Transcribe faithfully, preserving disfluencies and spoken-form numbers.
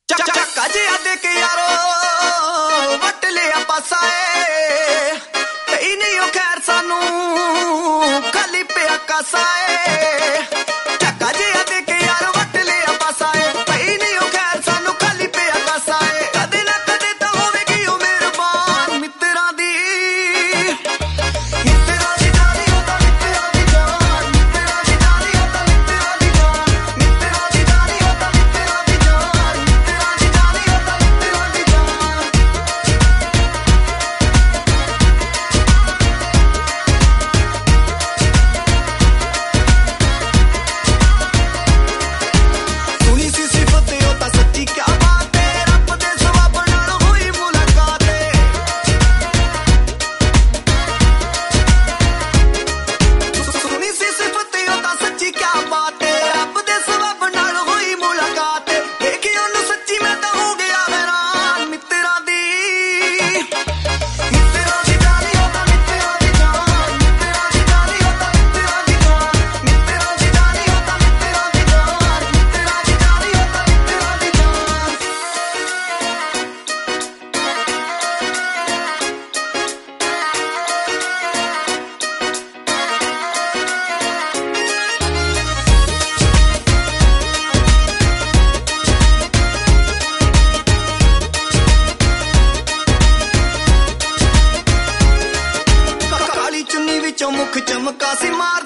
ਚੱਕਾ ਜਿਹਾ ਦੇ ਕੇ ਯਾਰੋ ਵੱਟ ਲਿਆ ਪਾਸਾ ਏ ਕਈ ਨਹੀਂ ਉਹ ਖੈਰ ਸਾਨੂੰ ਖਾਲੀ ਪਿਆ ਕਾਸਾ ਏ ਚੱਕਾ ਜਿਹਾ ਦੇ ਕੇ ਯਾਰੋ ਵੱਟ ਲਿਆ ਪਾਸਾ ਏ ਕਈ ਨਹੀਂ ਉਹ ਖੈਰ ਸਾਨੂੰ ਖਾਲੀ ਪਿਆ ਕਾਸਾ ਏ ਕਦੇ ਨਾ ਕਦੇ ਤਾਂ ਹੋਵੇਗੀ ਉਹ ਮਿਹਰਬਾਨ ਮਿੱਤਰਾਂ ਦੀ ਮਿੱਤਰਾਂ ਦੀ ਜਾਨੀ ਉਹ ਤਾਂ ਮਿੱਤਰਾਂ ਦੀ ਜਾਨ ਮਿੱਤਰਾਂ ਦੀ ਜਾਨੀ ਉਹ ਤਾਂ ਮਿੱਤਰਾਂ ਦੀ ਜਾਨ ਮਿੱਤਰਾਂ ਦੀ ਜਾਨੀ ਉਹ ਤਾਂ ਮਿੱਤਰਾਂ ਦੀ ਜਾਨ ਮਿੱਤਰਾਂ ਦੀ ਜਾਨੀ ਉਹ ਤਾਂ ਮਿੱਤਰਾਂ ਦੀ ਜਾਨ ਸੁਣੀ ਸੀ ਸਿਫਤ ਉਹ ਤਾਂ ਸੱਚੀ ਕਿਆ ਬਾਤ ਏ ਰੱਬ ਦੇ ਸਵਾਬ ਨਾਲ ਹੋਈ ਮੁਲਾਕਾਤ ਏ ਸੁਣੀ ਸੀ ਸਿਫਤ ਉਹ ਤਾਂ ਸੱਚੀ ਕਿਆ ਬਾਤ ਏ ਰੱਬ ਦੇ ਸਵਾਬ ਨਾਲ ਹੋਈ ਮੁਲਾਕਾਤ ਏ ਦੇਖੀ ਉਹਨੂੰ ਸੱਚੀ ਮੈਂ ਤਾਂ ਹੋ ਗਿਆ ਹੈਰਾਨ ਮਿੱਤਰਾਂ ਦੀ ਮਿੱਤਰਾਂ ਦੀ ਜਾਨੀ ਉਹ ਤਾਂ ਮਿੱਤਰਾਂ ਦੀ ਜਾਨ ਮਿੱਤਰਾਂ ਦੀ ਜਾਨੀ ਉਹ ਤਾਂ ਮਿੱਤਰਾਂ ਦੀ ਜਾਨ ਮਿੱਤਰਾਂ ਦੀ ਜਾਨੀ ਉਹ ਤਾਂ ਮਿੱਤਰਾਂ ਦੀ ਜਾਨ ਮਿੱਤਰਾਂ ਦੀ ਜਾਨੀ ਉਹ ਤਾਂ ਮਿੱਤਰਾਂ ਦੀ ਜਾਨ ਕਾਲੀ ਚੁੰਨੀ ਵਿੱਚੋਂ ਮੁਖ ਚਮਕਾ ਸੀ ਮਾਰ